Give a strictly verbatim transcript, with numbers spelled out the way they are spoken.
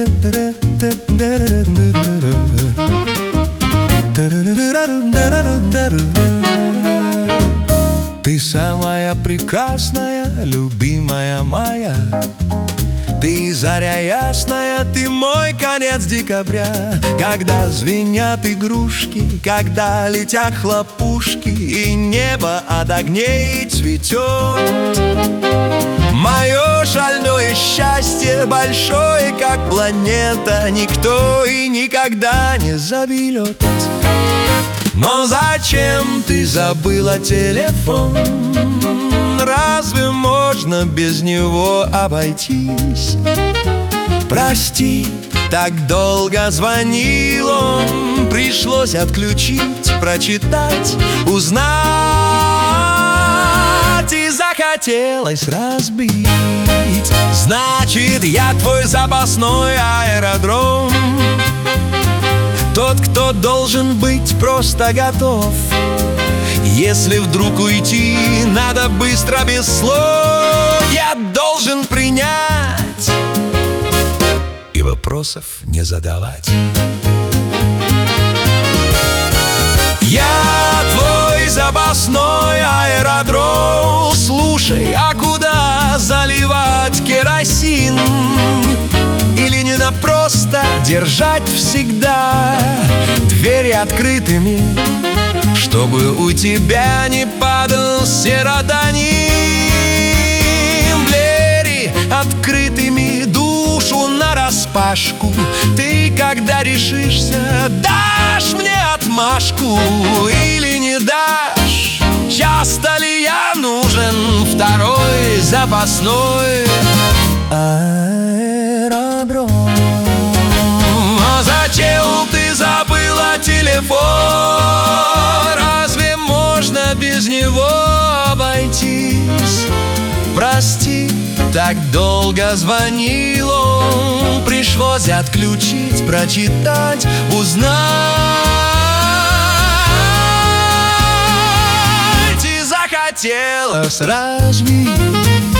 Ты самая прекрасная, любимая моя. Ты заря ясная, ты мой конец декабря. Когда звенят игрушки, когда летят хлопушки, и небо от огней цветет. Мое шальное счастье большое, как планета, никто и никогда не заберет. Но зачем ты забыла телефон? Разве можно без него обойтись? Прости, так долго звонил он, пришлось отключить, прочитать, узнать, и захотелось разбить. Значит, я твой запасной аэродром, тот, кто должен быть просто готов. Если вдруг уйти, надо быстро, без слов. Я должен принять и вопросов не задавать. Я твой запасной аэродром. Слушай, а куда заливать керосин? Или не на просто держать всегда двери открытыми, чтобы у тебя не падал серотонин? Двери открытыми, душу нараспашку. Ты, когда решишься, дашь мне отмашку или не дашь? Часто ли я нужен второй запасной аэродром? А зачем ты забыла телефон? Разве можно без него обойтись? Прости, так долго звонил он, пришлось отключить, прочитать, узнать, и захотелось разбить.